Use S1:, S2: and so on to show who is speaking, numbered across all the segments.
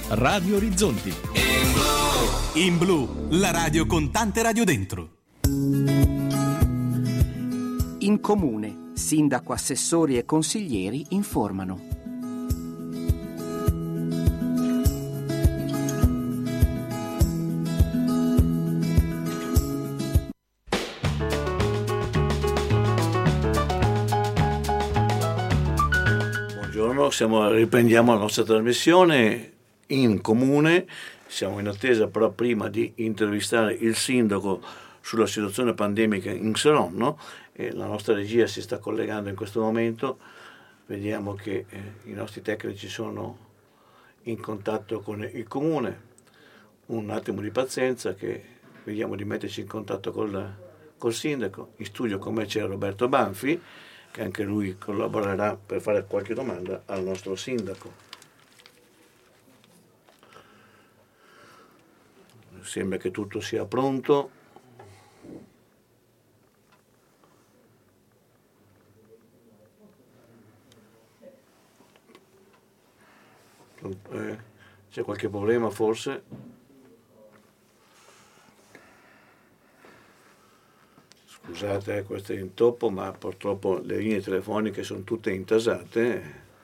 S1: Radio Orizzonti. In Blu, la radio con tante radio dentro.
S2: In comune, sindaco, assessori e consiglieri informano.
S3: Buongiorno, riprendiamo la nostra trasmissione in comune. Siamo in attesa però prima di intervistare il sindaco sulla situazione pandemica in Saronno e la nostra regia si sta collegando in questo momento. Vediamo che i nostri tecnici sono in contatto con il comune. Un attimo di pazienza che vediamo di metterci in contatto col sindaco. In studio con me c'è Roberto Banfi, che anche lui collaborerà per fare qualche domanda al nostro sindaco. Sembra che tutto sia pronto. C'è qualche problema forse? Scusate, questo è intoppo, ma purtroppo le linee telefoniche sono tutte intasate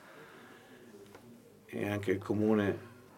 S3: e anche il comune.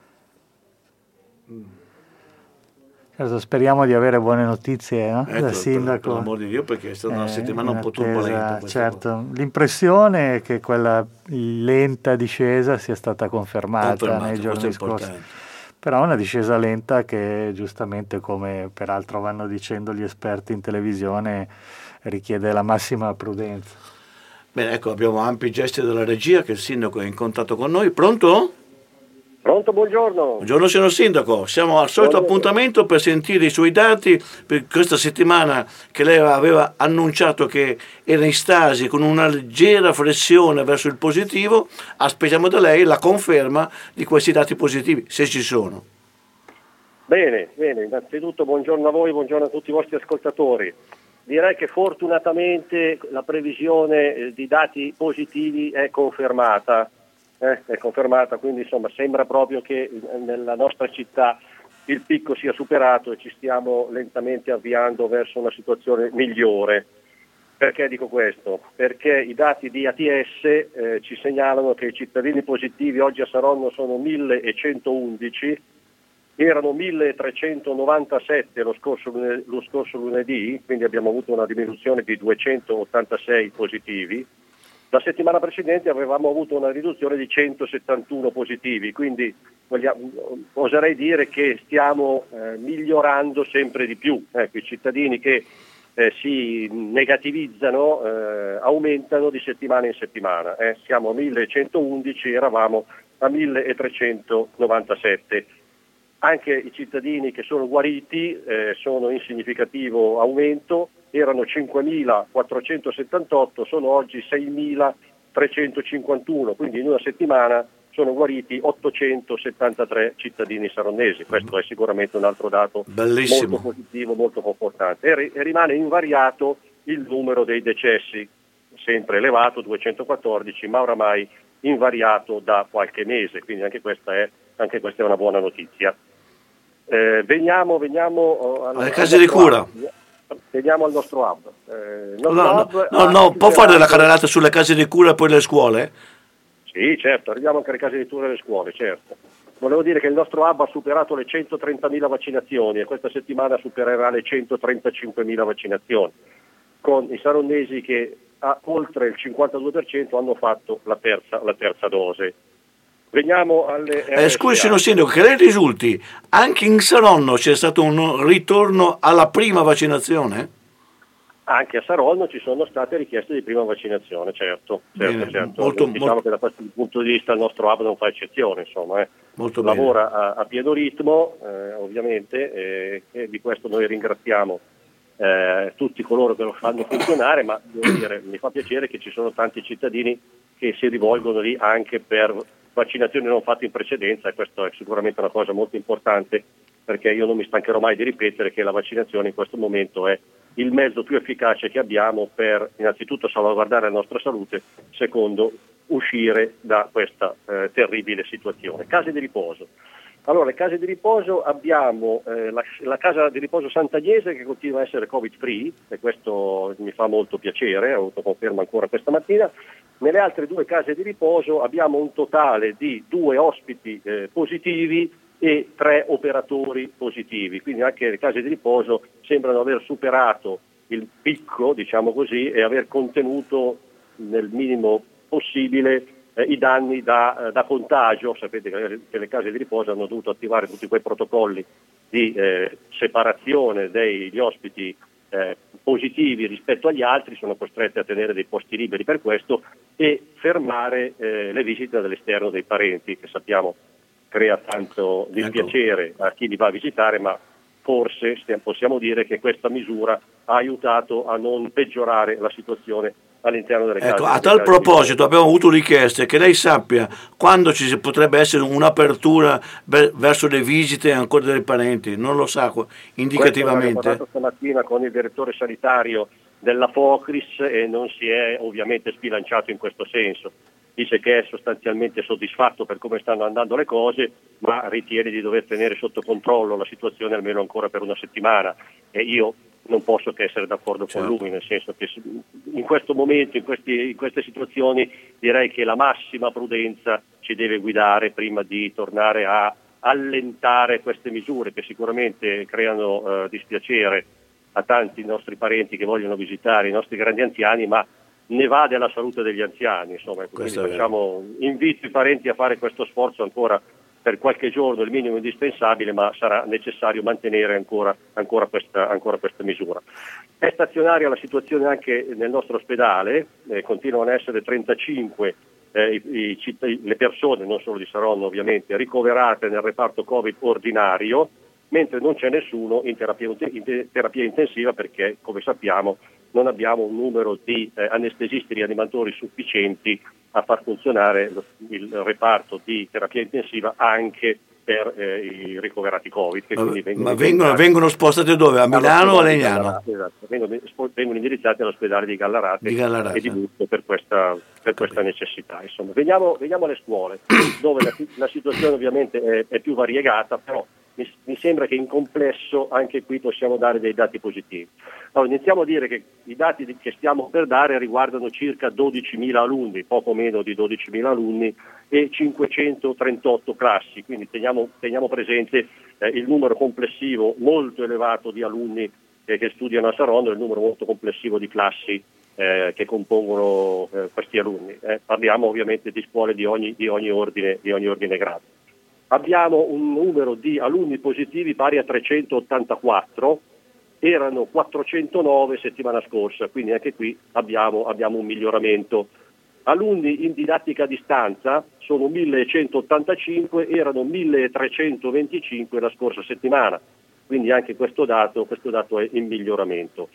S4: Certo, speriamo di avere buone notizie, no?
S3: Ecco,
S4: dal sindaco.
S3: Per l'amor di Dio, perché è stata una settimana un po' turbolenta.
S4: Certo, l'impressione è che quella lenta discesa sia stata confermata nei giorni scorsi. Però una discesa lenta che giustamente, come peraltro vanno dicendo gli esperti in televisione, richiede la massima prudenza.
S3: Bene, ecco, abbiamo ampi gesti della regia che il sindaco è in contatto con noi. Pronto?
S5: Pronto, buongiorno.
S3: Buongiorno signor sindaco, siamo al solito appuntamento per sentire i suoi dati per questa settimana che lei aveva annunciato che era in stasi con una leggera flessione verso il positivo. Aspettiamo da lei la conferma di questi dati positivi, se ci sono.
S5: Bene, innanzitutto buongiorno a voi, buongiorno a tutti i vostri ascoltatori. Direi che fortunatamente la previsione di dati positivi è confermata. Quindi insomma sembra proprio che nella nostra città il picco sia superato e ci stiamo lentamente avviando verso una situazione migliore. Perché dico questo? Perché i dati di ATS ci segnalano che i cittadini positivi oggi a Saronno sono 1111, erano 1397 lo scorso lunedì, quindi abbiamo avuto una diminuzione di 286 positivi. La settimana precedente avevamo avuto una riduzione di 171 positivi, quindi oserei dire che stiamo migliorando sempre di più. I cittadini che si negativizzano aumentano di settimana in settimana. Siamo a 1111, eravamo a 1397. Anche i cittadini che sono guariti sono in significativo aumento. Erano 5.478, sono oggi 6.351, quindi in una settimana sono guariti 873 cittadini saronnesi. Questo è sicuramente un altro dato
S3: bellissimo,
S5: molto positivo, molto confortante. E rimane invariato il numero dei decessi, sempre elevato, 214, ma oramai invariato da qualche mese, quindi anche questa è una buona notizia. Veniamo
S3: alle case di cura.
S5: Veniamo al nostro hub.
S3: Può fare la carrellata sulle case di cura e poi le scuole?
S5: Sì, certo, arriviamo anche alle case di cura e alle scuole, certo. Volevo dire che il nostro hub ha superato le 130.000 vaccinazioni e questa settimana supererà le 135.000 vaccinazioni, con i saronnesi che oltre il 52% hanno fatto la terza dose. Veniamo alle
S3: scusi signor sindaco, che lei risulti, anche in Saronno c'è stato un ritorno alla prima vaccinazione?
S5: Anche a Saronno ci sono state richieste di prima vaccinazione, certo. Diciamo che da questo punto di vista il nostro hub non fa eccezione, insomma. Lavora a pieno ritmo, ovviamente, e di questo noi ringraziamo tutti coloro che lo fanno funzionare, ma devo dire, mi fa piacere che ci sono tanti cittadini che si rivolgono lì anche per vaccinazioni non fatte in precedenza, e questo è sicuramente una cosa molto importante, perché io non mi stancherò mai di ripetere che la vaccinazione in questo momento è il mezzo più efficace che abbiamo per innanzitutto salvaguardare la nostra salute, secondo uscire da questa terribile situazione. Case di riposo. Allora, le case di riposo abbiamo la casa di riposo Sant'Agnese, che continua a essere Covid free, e questo mi fa molto piacere, ho avuto conferma ancora questa mattina. Nelle altre 2 case di riposo abbiamo un totale di 2 ospiti positivi e 3 operatori positivi, quindi anche le case di riposo sembrano aver superato il picco, diciamo così, e aver contenuto nel minimo possibile i danni da contagio. Sapete che le case di riposo hanno dovuto attivare tutti quei protocolli di separazione degli ospiti positivi rispetto agli altri, sono costrette a tenere dei posti liberi per questo e fermare le visite dall'esterno dei parenti, che sappiamo crea tanto dispiacere a chi li va a visitare, ma forse possiamo dire che questa misura ha aiutato a non peggiorare la situazione all'interno delle case.
S3: A tal proposito abbiamo avuto richieste che lei sappia quando ci potrebbe essere un'apertura verso le visite ancora dei parenti, non lo sa indicativamente.
S5: Ho parlato stamattina con il direttore sanitario della Focris e non si è ovviamente sbilanciato in questo senso. Dice che è sostanzialmente soddisfatto per come stanno andando le cose, ma ritiene di dover tenere sotto controllo la situazione almeno ancora per una settimana, e io non posso che essere d'accordo con lui, nel senso che in questo momento, in queste situazioni, direi che la massima prudenza ci deve guidare prima di tornare a allentare queste misure che sicuramente creano dispiacere a tanti nostri parenti che vogliono visitare i nostri grandi anziani, ma ne va della salute degli anziani, insomma. Quindi invito i parenti a fare questo sforzo ancora per qualche giorno, il minimo indispensabile, ma sarà necessario mantenere ancora questa misura. È stazionaria la situazione anche nel nostro ospedale, continuano ad essere 35 le persone, non solo di Saronno ovviamente, ricoverate nel reparto Covid ordinario, mentre non c'è nessuno in terapia intensiva perché, come sappiamo, non abbiamo un numero di anestesisti rianimatori sufficienti a far funzionare il reparto di terapia intensiva anche per i ricoverati Covid. Che
S3: vengono spostati dove? A Milano o a Legnano?
S5: Esatto, vengono indirizzati all'ospedale di Gallarate e di Busco per questa necessità. Insomma, veniamo alle scuole, dove la situazione ovviamente è più variegata, però mi sembra che in complesso anche qui possiamo dare dei dati positivi. Allora, iniziamo a dire che i dati che stiamo per dare riguardano circa 12.000 alunni, poco meno di 12.000 alunni e 538 classi, quindi teniamo presente il numero complessivo molto elevato di alunni che studiano a Saronno e il numero molto complessivo di classi che compongono questi alunni. Parliamo ovviamente di scuole di ogni ordine e grado. Abbiamo un numero di alunni positivi pari a 384, erano 409 settimana scorsa, quindi anche qui abbiamo un miglioramento. Alunni in didattica a distanza sono 1185, erano 1325 la scorsa settimana, quindi anche questo dato è in miglioramento.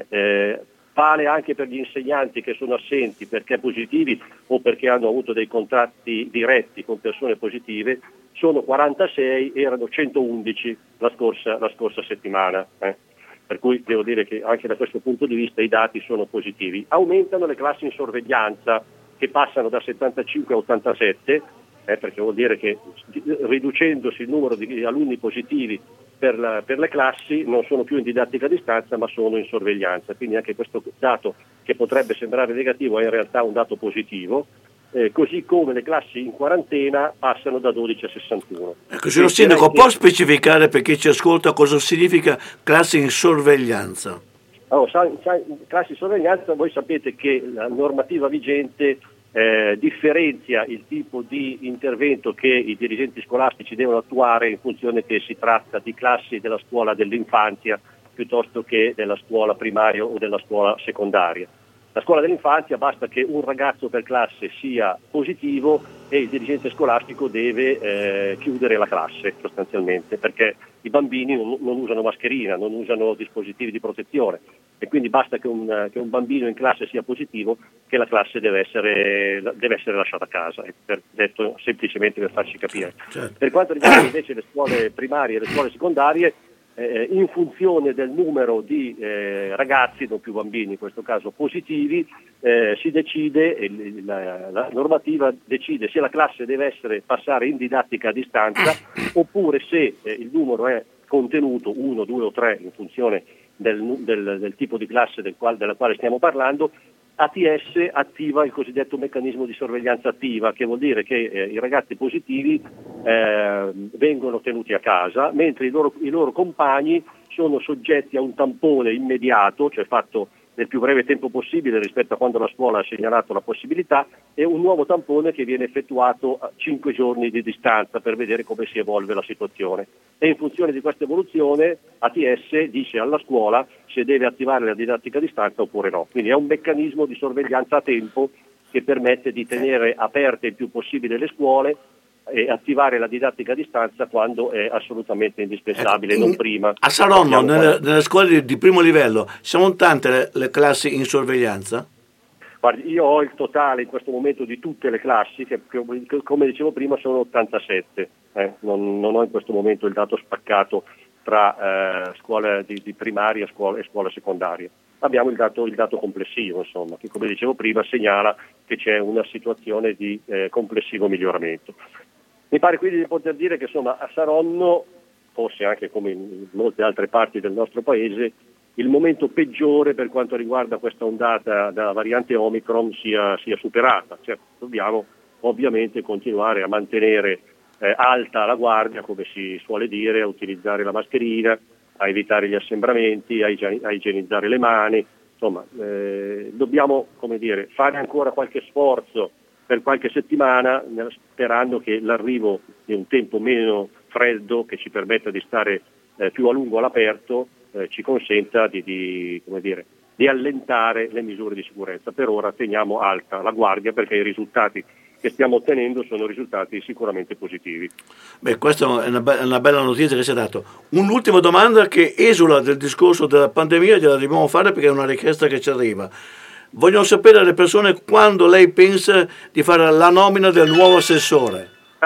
S5: Vale anche per gli insegnanti che sono assenti perché positivi o perché hanno avuto dei contatti diretti con persone positive, sono 46, erano 111 la scorsa settimana. Per cui devo dire che anche da questo punto di vista i dati sono positivi. Aumentano le classi in sorveglianza che passano da 75 a 87, perché vuol dire che riducendosi il numero di alunni positivi per le classi non sono più in didattica a distanza ma sono in sorveglianza, quindi anche questo dato che potrebbe sembrare negativo è in realtà un dato positivo, così come le classi in quarantena passano da 12 a 61.
S3: Ecco, signor Sindaco, può specificare per chi ci ascolta cosa significa classi in sorveglianza?
S5: Allora, classi in sorveglianza, voi sapete che la normativa vigente differenzia il tipo di intervento che i dirigenti scolastici devono attuare in funzione che si tratta di classi della scuola dell'infanzia piuttosto che della scuola primaria o della scuola secondaria. La scuola dell'infanzia basta che un ragazzo per classe sia positivo e il dirigente scolastico deve chiudere la classe sostanzialmente, perché i bambini non usano mascherina, non usano dispositivi di protezione e quindi basta che un bambino in classe sia positivo che la classe deve essere lasciata a casa, detto semplicemente per farci capire. Certo. Per quanto riguarda invece le scuole primarie e le scuole secondarie, in funzione del numero di ragazzi, non più bambini in questo caso, positivi, si decide, la normativa decide se la classe deve passare in didattica a distanza oppure se il numero è contenuto 1, 2 o 3 in funzione del tipo di classe della quale stiamo parlando. ATS attiva il cosiddetto meccanismo di sorveglianza attiva, che vuol dire che i ragazzi positivi vengono tenuti a casa, mentre i loro compagni sono soggetti a un tampone immediato, cioè fatto nel più breve tempo possibile rispetto a quando la scuola ha segnalato la possibilità, e un nuovo tampone che viene effettuato a 5 giorni di distanza per vedere come si evolve la situazione. E in funzione di questa evoluzione ATS dice alla scuola se deve attivare la didattica a distanza oppure no. Quindi è un meccanismo di sorveglianza a tempo che permette di tenere aperte il più possibile le scuole e attivare la didattica a distanza quando è assolutamente indispensabile, non prima.
S3: A Saronno, nelle scuole di primo livello, sono tante le classi in sorveglianza?
S5: Guardi, io ho il totale in questo momento di tutte le classi, che come dicevo prima sono 87. Non ho in questo momento il dato spaccato tra scuole di primaria e scuola secondaria. Abbiamo il dato complessivo, insomma, che come dicevo prima segnala che c'è una situazione di complessivo miglioramento. Mi pare quindi di poter dire che insomma a Saronno, forse anche come in molte altre parti del nostro paese, il momento peggiore per quanto riguarda questa ondata della variante Omicron sia superata. Cioè, dobbiamo ovviamente continuare a mantenere alta la guardia, come si suole dire, a utilizzare la mascherina, a evitare gli assembramenti, a igienizzare le mani. Insomma, dobbiamo, come dire, fare ancora qualche sforzo per qualche settimana, sperando che l'arrivo di un tempo meno freddo, che ci permetta di stare più a lungo all'aperto, ci consenta di allentare le misure di sicurezza. Per ora teniamo alta la guardia perché i risultati che stiamo ottenendo sono risultati sicuramente positivi.
S3: Beh, questa è una bella notizia che si è dato. Un'ultima domanda che esula del discorso della pandemia, gliela dobbiamo fare perché è una richiesta che ci arriva. Vogliono sapere le persone quando lei pensa di fare la nomina del nuovo assessore.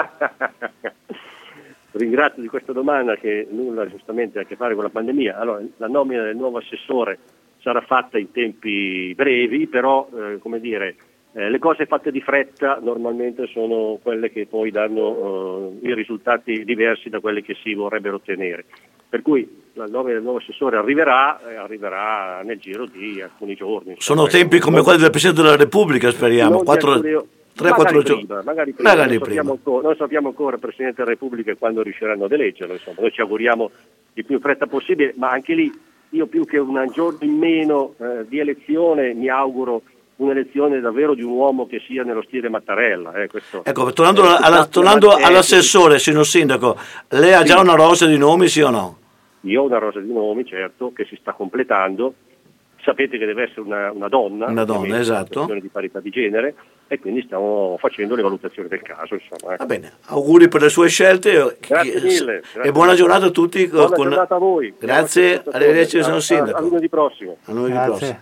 S5: Ringrazio di questa domanda che nulla giustamente ha a che fare con la pandemia. Allora, la nomina del nuovo assessore sarà fatta in tempi brevi, però le cose fatte di fretta normalmente sono quelle che poi danno i risultati diversi da quelli che si vorrebbero ottenere. Per cui la nomina del nuovo assessore arriverà nel giro di alcuni giorni.
S3: Sono tempi come quelli del Presidente della Repubblica, speriamo. 3-4 giorni.
S5: Magari prima. Non sappiamo ancora il Presidente della Repubblica quando riusciranno ad eleggerlo. Insomma, noi ci auguriamo il più in fretta possibile, ma anche lì io più che un giorno in meno di elezione mi auguro un'elezione davvero di un uomo che sia nello stile Mattarella.
S3: Ecco, tornando all'assessore, signor Sindaco, lei ha già una rosa di nomi, sì o no?
S5: Io ho una rosa di nomi, certo, che si sta completando. Sapete che deve essere una donna.
S3: Una donna, esatto.
S5: Una di parità di genere, e quindi stiamo facendo le valutazioni del caso. Insomma.
S3: Va bene, auguri per le sue scelte.
S5: Grazie mille.
S3: E buona giornata a tutti.
S5: Buona giornata a voi.
S3: Grazie, arrivederci, signor Sindaco.
S5: A lunedì prossimo.
S3: A lunedì prossimo.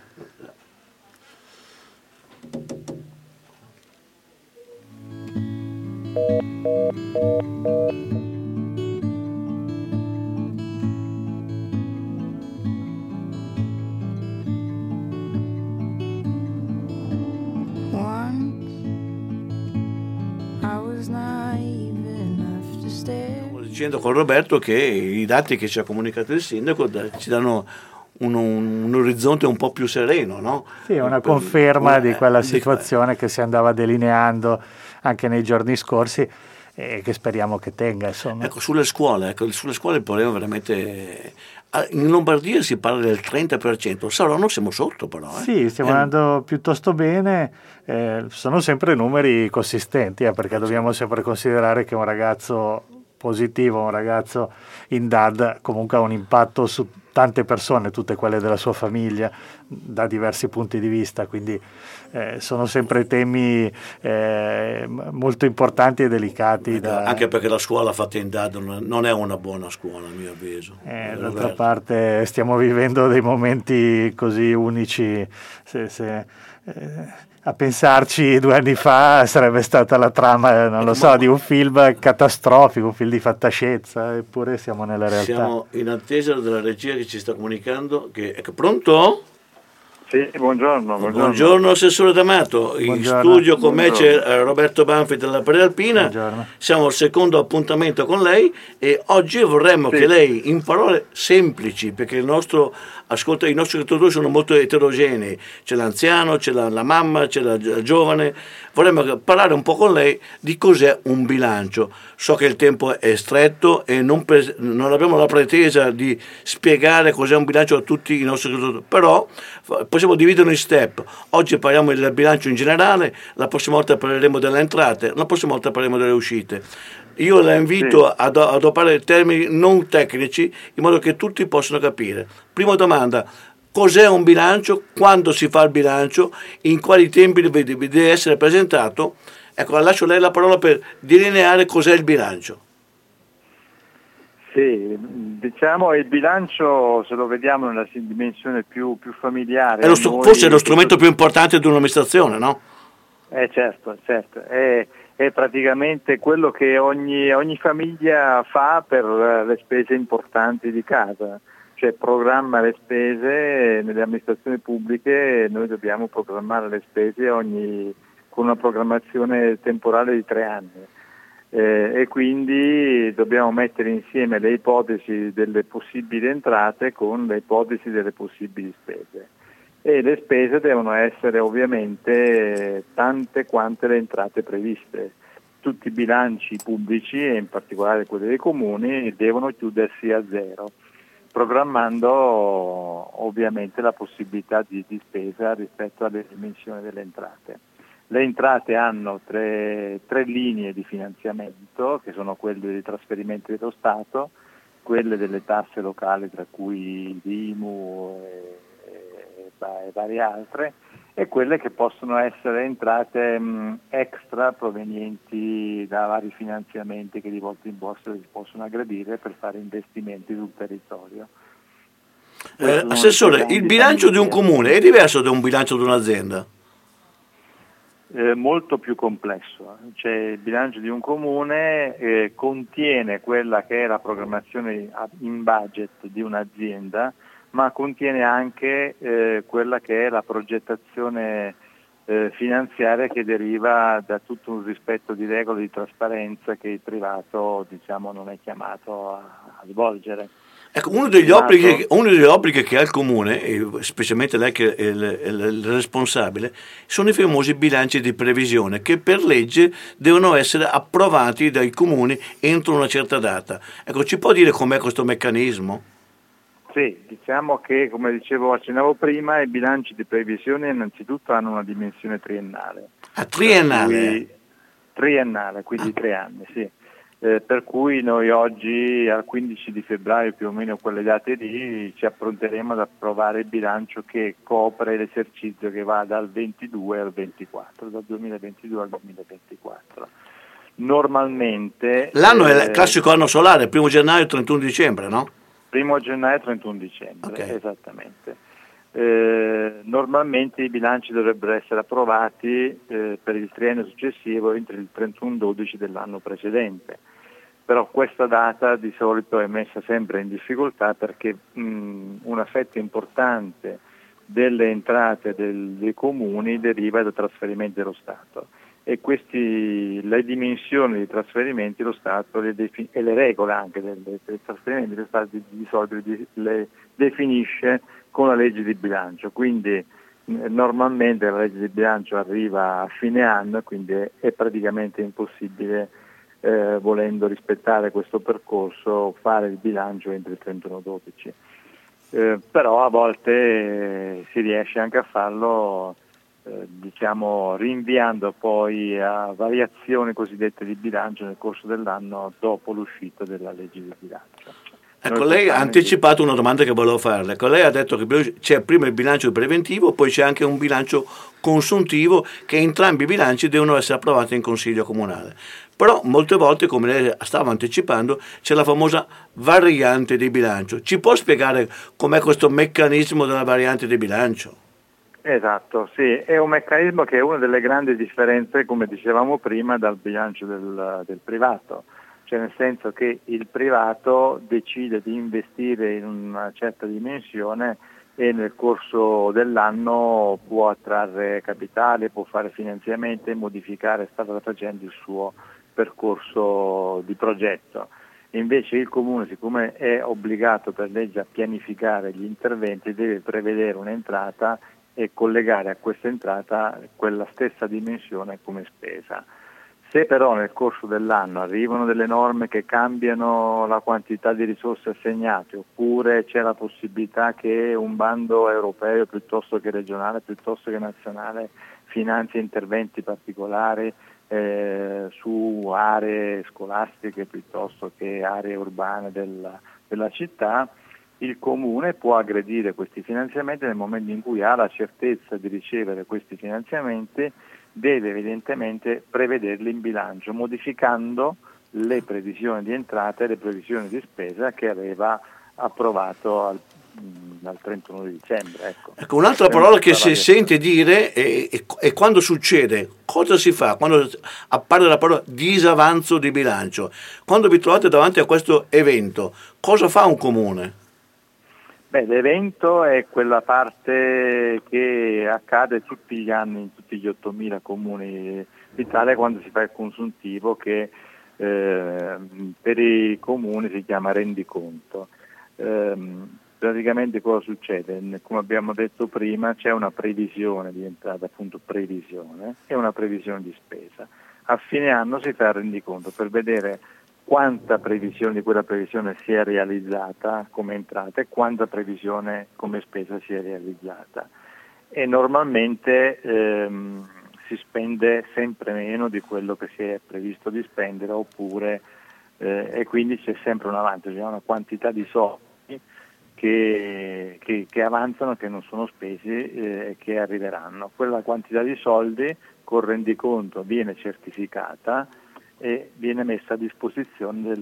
S3: Stavo dicendo con Roberto che i dati che ci ha comunicato il sindaco ci danno un orizzonte un po' più sereno, no?
S4: Sì, una conferma di quella situazione che si andava delineando anche nei giorni scorsi e che speriamo che tenga, insomma.
S3: Ecco, sulle scuole il problema veramente... In Lombardia si parla del 30%, Saronno siamo sotto però.
S4: Sì, stiamo andando piuttosto bene, sono sempre numeri consistenti, perché dobbiamo sempre considerare che un ragazzo positivo, un ragazzo in DAD comunque ha un impatto su tante persone, tutte quelle della sua famiglia, da diversi punti di vista, quindi sono sempre temi molto importanti e delicati.
S3: Anche perché la scuola fatta in DAD non è una buona scuola, a mio avviso.
S4: D'altra parte stiamo vivendo dei momenti così unici, a pensarci 2 anni fa sarebbe stata la trama, di un film catastrofico, un film di fantascienza, eppure siamo nella realtà.
S3: Siamo in attesa della regia che ci sta comunicando che... Ecco, pronto?
S6: Sì, buongiorno.
S3: Buongiorno Assessore D'Amato, in studio con me c'è Roberto Banfi della Prealpina.
S4: Buongiorno.
S3: Siamo al secondo appuntamento con lei e oggi vorremmo che lei, in parole semplici, perché i nostri ascoltatori sono molto eterogenei, c'è l'anziano, c'è la mamma, c'è la giovane, vorremmo parlare un po' con lei di cos'è un bilancio. So che il tempo è stretto e non abbiamo la pretesa di spiegare cos'è un bilancio a tutti i nostri ascoltatori, però possiamo dividerlo in step. Oggi parliamo del bilancio in generale, la prossima volta parleremo delle entrate, la prossima volta parleremo delle uscite. Io la invito ad adoperare termini non tecnici in modo che tutti possano capire. Prima domanda: cos'è un bilancio? Quando si fa il bilancio? In quali tempi deve essere presentato? Ecco, lascio lei la parola per delineare cos'è il bilancio.
S6: Sì, diciamo il bilancio, se lo vediamo nella dimensione più familiare...
S3: Forse è lo strumento più importante di un'amministrazione, no?
S6: Certo. È praticamente quello che ogni famiglia fa per le spese importanti di casa, cioè programma le spese nelle amministrazioni pubbliche. Noi dobbiamo programmare le spese con una programmazione temporale di 3 anni. E quindi dobbiamo mettere insieme le ipotesi delle possibili entrate con le ipotesi delle possibili spese, e le spese devono essere ovviamente tante quante le entrate previste. Tutti i bilanci pubblici, e in particolare quelli dei comuni, devono chiudersi a zero, programmando ovviamente la possibilità di spesa rispetto alle dimensioni delle entrate. Le entrate hanno tre linee di finanziamento, che sono quelle dei trasferimenti dello Stato, quelle delle tasse locali, tra cui l'IMU e varie altre, e quelle che possono essere entrate extra provenienti da vari finanziamenti che di volta in volta si possono aggredire per fare investimenti sul territorio.
S3: Assessore, il bilancio di un comune è diverso da un bilancio di un'azienda?
S6: Molto più complesso. Cioè, il bilancio di un comune contiene quella che è la programmazione in budget di un'azienda, ma contiene anche quella che è la progettazione finanziaria che deriva da tutto un rispetto di regole di trasparenza che il privato, diciamo, non è chiamato a svolgere.
S3: Ecco, uno degli obblighi che ha il comune, e specialmente lei che è il responsabile, sono i famosi bilanci di previsione che per legge devono essere approvati dai comuni entro una certa data. Ecco, ci può dire com'è questo meccanismo?
S6: Sì, diciamo che, come accennavo prima, i bilanci di previsione innanzitutto hanno una dimensione triennale.
S3: Triennale?
S6: Triennale, quindi 3 anni, sì. Per cui noi oggi, al 15 di febbraio, più o meno quelle date lì, ci appronteremo ad approvare il bilancio che copre l'esercizio che va dal 22 al 24, dal 2022 al 2024. Normalmente...
S3: L'anno è il classico anno solare, 1 gennaio 31 dicembre, no?
S6: 1 gennaio 31 dicembre,
S3: okay.
S6: Esattamente. Normalmente i bilanci dovrebbero essere approvati per il triennio successivo entro il 31/12 dell'anno precedente, però questa data di solito è messa sempre in difficoltà perché una fetta importante delle entrate dei comuni deriva da trasferimenti dello Stato, e le dimensioni dei trasferimenti dello Stato e le regole anche dei trasferimenti dello Stato di solito le definisce con la legge di bilancio, quindi normalmente la legge di bilancio arriva a fine anno, quindi è praticamente impossibile, volendo rispettare questo percorso, fare il bilancio entro il 31/12. Però a volte si riesce anche a farlo diciamo rinviando poi a variazioni cosiddette di bilancio nel corso dell'anno dopo l'uscita della legge di bilancio.
S3: Ecco, lei ha anticipato una domanda che volevo farle. Ecco, lei ha detto che c'è prima il bilancio preventivo, poi c'è anche un bilancio consuntivo, che entrambi i bilanci devono essere approvati in consiglio comunale. Però molte volte, come lei stava anticipando, c'è la famosa variante di bilancio. Ci può spiegare com'è questo meccanismo della variante di bilancio?
S6: Esatto, sì, è un meccanismo che è una delle grandi differenze, come dicevamo prima, dal bilancio del privato. Cioè, nel senso che il privato decide di investire in una certa dimensione e nel corso dell'anno può attrarre capitale, può fare finanziamenti e modificare strada facendo il suo percorso di progetto. Invece il Comune, siccome è obbligato per legge a pianificare gli interventi, deve prevedere un'entrata e collegare a questa entrata quella stessa dimensione come spesa. Se però nel corso dell'anno arrivano delle norme che cambiano la quantità di risorse assegnate, oppure c'è la possibilità che un bando europeo piuttosto che regionale, piuttosto che nazionale, finanzi interventi particolari su aree scolastiche piuttosto che aree urbane della città, il Comune può aggredire questi finanziamenti. Nel momento in cui ha la certezza di ricevere questi finanziamenti, deve evidentemente prevederli in bilancio, modificando le previsioni di entrata e le previsioni di spesa che aveva approvato al 31 di dicembre.
S3: Ecco, un'altra parola che si sente dire è quando succede, cosa si fa? Quando appare la parola disavanzo di bilancio. Quando vi trovate davanti a questo evento, cosa fa un comune?
S6: L'evento è quella parte che accade tutti gli anni in tutti gli 8.000 comuni d'Italia, quando si fa il consuntivo, che per i comuni si chiama rendiconto. Praticamente cosa succede? Come abbiamo detto prima, c'è una previsione di entrata, appunto previsione, e una previsione di spesa. A fine anno si fa il rendiconto per vedere quanta previsione di quella previsione si è realizzata come entrata e quanta previsione come spesa si è realizzata. E normalmente si spende sempre meno di quello che si è previsto di spendere, oppure e quindi c'è sempre un avanzo, c'è una quantità di soldi che avanzano, che non sono spesi e che arriveranno. Quella quantità di soldi col rendiconto viene certificata e viene messa a disposizione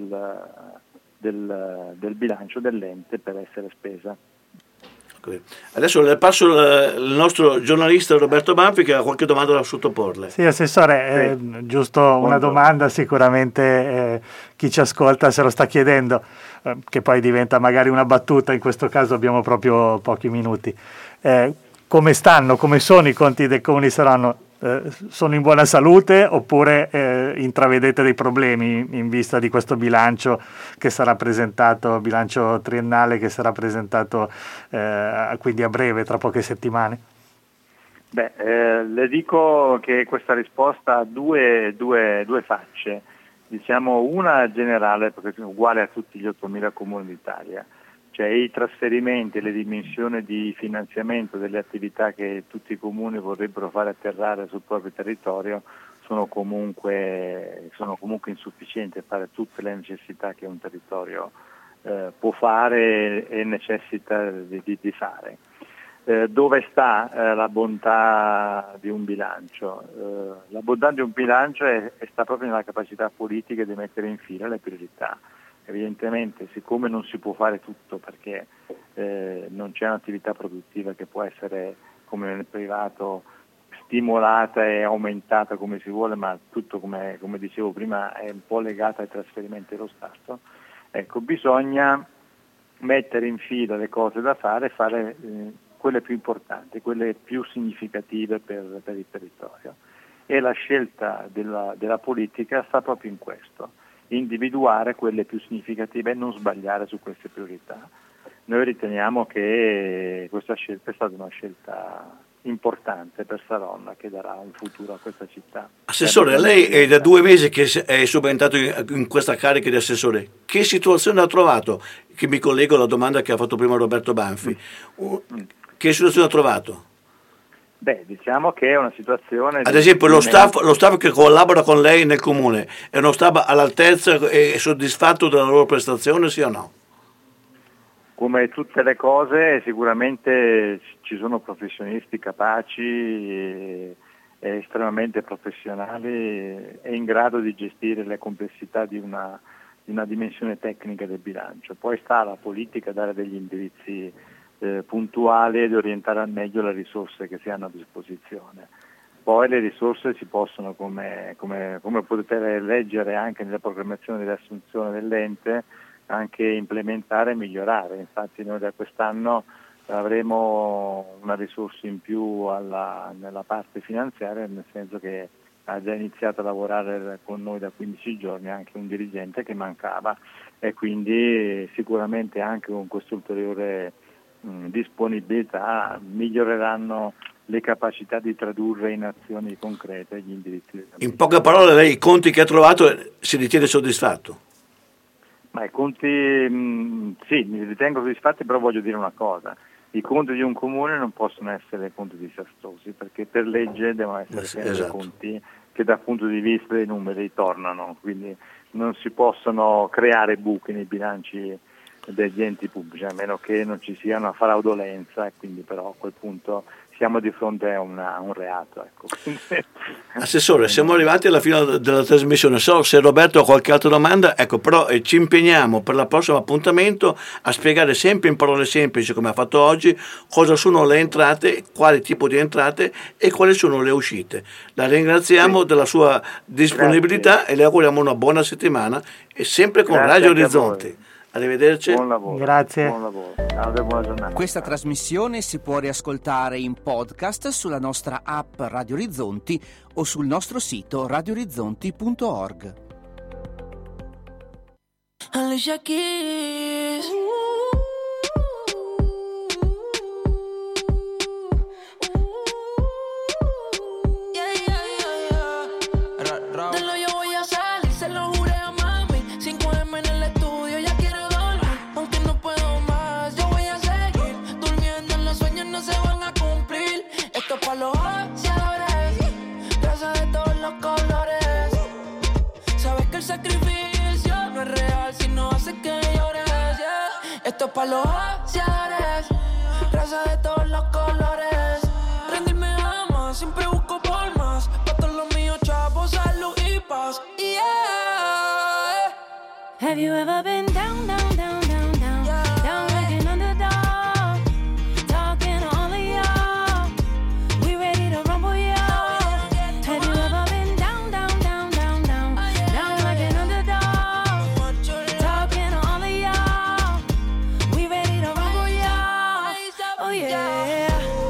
S6: del bilancio dell'ente per essere spesa.
S3: Adesso le passo il nostro giornalista Roberto Banfi, che ha qualche domanda da sottoporle.
S4: Sì, Assessore, giusto una domanda, sicuramente chi ci ascolta se lo sta chiedendo, che poi diventa magari una battuta, in questo caso abbiamo proprio pochi minuti. Come sono i conti dei comuni Saronno? Sono in buona salute oppure intravedete dei problemi in vista di questo bilancio che sarà presentato, bilancio triennale che sarà presentato quindi a breve, tra poche settimane?
S6: Le dico che questa risposta ha due facce, diciamo una generale, perché è uguale a tutti gli 8.000 comuni d'Italia. Cioè i trasferimenti e le dimensioni di finanziamento delle attività che tutti i comuni vorrebbero fare atterrare sul proprio territorio sono comunque insufficienti a fare tutte le necessità che un territorio può fare e necessita di fare. Dove sta la bontà di un bilancio? La bontà di un bilancio sta proprio nella capacità politica di mettere in fila le priorità. Evidentemente, siccome non si può fare tutto perché non c'è un'attività produttiva che può essere, come nel privato, stimolata e aumentata come si vuole, ma tutto, come dicevo prima, è un po' legato ai trasferimenti dello Stato, ecco, bisogna mettere in fila le cose da fare e fare quelle più importanti, quelle più significative per il territorio. E la scelta della politica sta proprio in questo: individuare quelle più significative e non sbagliare su queste priorità. Noi riteniamo che questa scelta è stata una scelta importante per Saronno, che darà un futuro a questa città.
S3: Assessore, lei è da 2 mesi che è subentrato in questa carica di assessore. Che situazione ha trovato? Che mi collego alla domanda che ha fatto prima Roberto Banfi. Che situazione ha trovato?
S6: Diciamo che è una situazione...
S3: Ad esempio lo staff che collabora con lei nel comune è uno staff all'altezza e soddisfatto della loro prestazione, sì o no?
S6: Come tutte le cose, sicuramente ci sono professionisti capaci e estremamente professionali e in grado di gestire le complessità di una dimensione tecnica del bilancio. Poi sta alla politica a dare degli indirizzi puntuali ed orientare al meglio le risorse che si hanno a disposizione. Poi le risorse si possono, come potete leggere anche nella programmazione delle assunzioni dell'ente, anche implementare e migliorare. Infatti noi da quest'anno avremo una risorsa in più nella parte finanziaria, nel senso che ha già iniziato a lavorare con noi da 15 giorni anche un dirigente che mancava, e quindi sicuramente anche con questa ulteriore disponibilità miglioreranno le capacità di tradurre in azioni concrete gli indirizzi.
S3: In poche parole, lei i conti che ha trovato si ritiene soddisfatto?
S6: Ma i conti sì, mi ritengo soddisfatti, però voglio dire una cosa: i conti di un comune non possono essere conti disastrosi, perché per legge devono essere sempre conti che dal punto di vista dei numeri tornano, quindi non si possono creare buchi nei bilanci degli enti pubblici, a meno che non ci sia una fraudolenza, e quindi però a quel punto siamo di fronte a un reato. Ecco.
S3: Assessore, siamo arrivati alla fine della trasmissione. So se Roberto ha qualche altra domanda, ecco, però ci impegniamo per il prossimo appuntamento a spiegare sempre in parole semplici, come ha fatto oggi, cosa sono le entrate, quale tipo di entrate e quali sono le uscite. La ringraziamo della sua disponibilità e le auguriamo una buona settimana, e sempre con Radio Orizzonti. Arrivederci.
S6: Buon lavoro.
S4: Grazie.
S6: Buon lavoro. Buona giornata.
S2: Questa trasmissione si può riascoltare in podcast sulla nostra app Radio Orizzonti o sul nostro sito radioorizzonti.org.
S7: Alicia Keys.
S8: Los boxeadores, raza de todos los colores. Sabes que el sacrificio no es real si no hace que llores, yeah. Esto es pa' los boxeadores, raza de todos los colores. Rendirme ama, siempre busco por más. Pa' todos los míos, chavos, salud y paz, yeah.
S7: Have you ever been down, down, down, down, down, yeah, down like an underdog, talking to all of y'all, we ready to rumble y'all. Have you ever been down, down, down, down, down, down like an underdog, talking to all of y'all, we ready to rumble y'all. Oh yeah.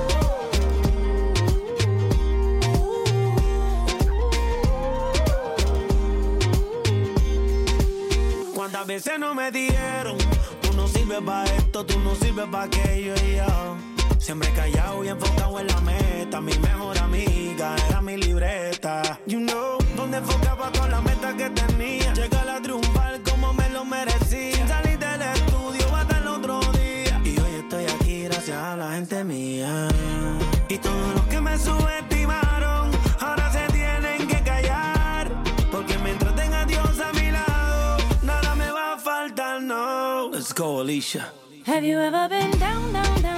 S8: Cuántas veces no me dijeron, tú no sirves pa' esto, tú no sirves pa' aquello, y yo siempre callado y enfocado en la meta. Mi mejor amiga era mi libreta, you know, donde enfocaba con la meta que tenía, llegar a triunfar como me lo merecía, salir del estudio hasta el otro día, y hoy estoy aquí gracias a la gente mía. Y todos los que me subestimaron ahora se tienen que callar, porque mientras tenga a Dios a mi lado nada me va a faltar, no. Let's go, Alicia.
S7: Have you ever been down, down, down?